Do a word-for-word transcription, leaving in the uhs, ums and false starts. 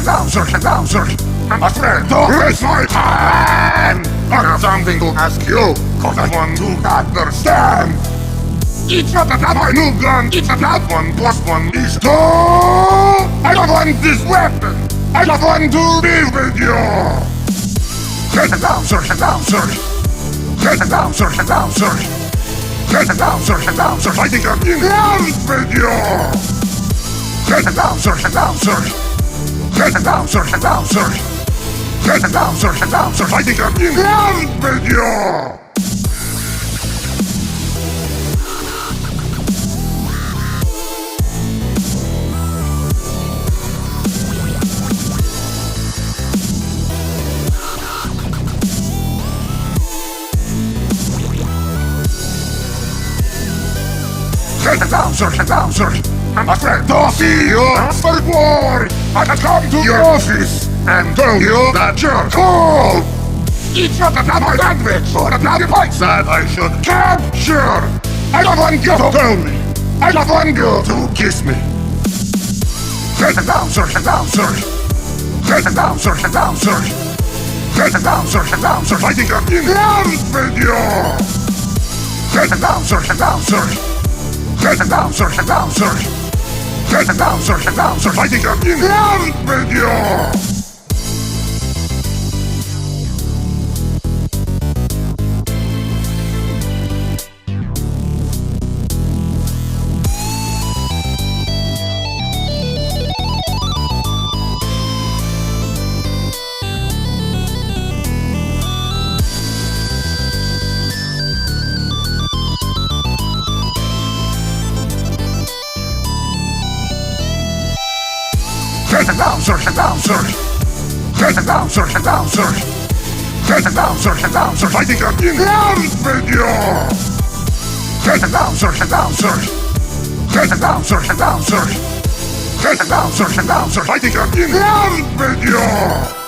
down, search it down, search. My friend, don't waste my time! I have something to ask you, cause I want to understand. Each of the my new gun, each of that one plus one is two. I don't want this weapon. I just want to be with you. Search it down, search it down, search. Search it down, search it down, search. Search it down, search it down, search. I think I'm in love with you. Search it down, search it down, search. Search it down, search it down, search. Search it down, search it down, search. I think I'm in love with you. Search it down, search it down, search. I'm afraid to see you. But worry, I can come to your office and tell you that you're cool. Each of the my language or the bloody points that I should capture. I don't want you to tell me. I just want you to kiss me. Search it down, search it down, search. Search it down, search it down, search. Search it down, search it down, search. I think I'm in love with you. Search it down, search it down, search. Search it down, search it down, search. Search it down, search it down, search. I think I'm in love with you. Search it down, search it down, search. Search it down, search it down, search. Search it down, search it down, search. I think I'm in love with you. Search it down, search it down, search. Search it down, search it down, search. Search it down, search it down, search. I think I'm in love with you.